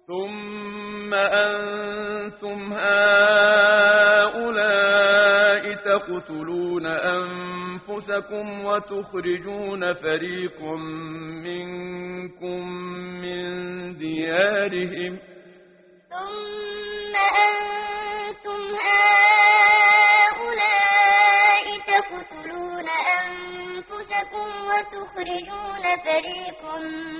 ثم أنتم هؤلاء تقتلون أنفسكم وتخرجون فريقا منكم من ديارهم ثم أنتم هؤلاء تقتلون أنفسكم وتخرجون فريقا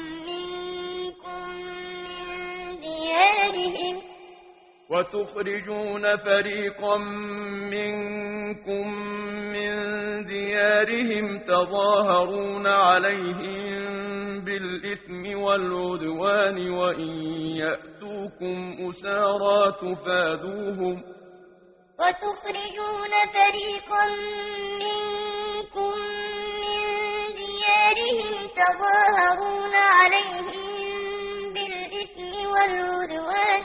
منكم من ديارهم تظاهرون عليهم بالإثم والعدوان وإن يأتوكم أسارى تفادوهم وتخرجون فريقا منكم من ديارهم تظاهرون عليهم بالإثم والعدوان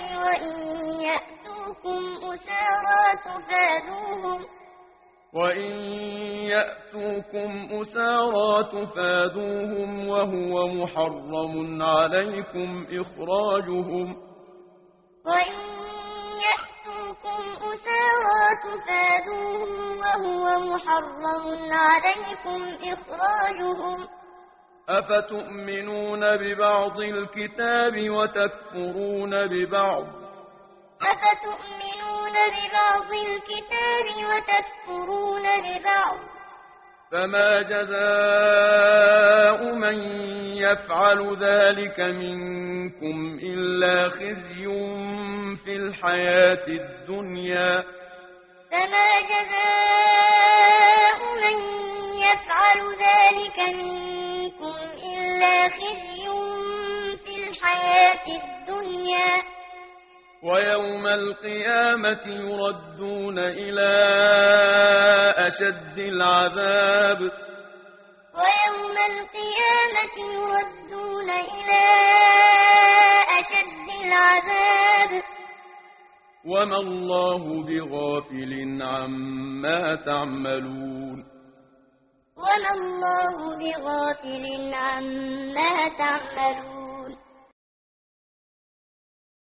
وإن يأتوكم أسارى تفادوهم وهو محرم عليكم إخراجهم أفتؤمنون ببعض الكتاب وتكفرون ببعض فما جزاء من يفعل ذلك منكم إلا خزي في الحياة الدنيا ويوم القيامة يردون إلى أشد العذاب وما الله بغافل عما تعملون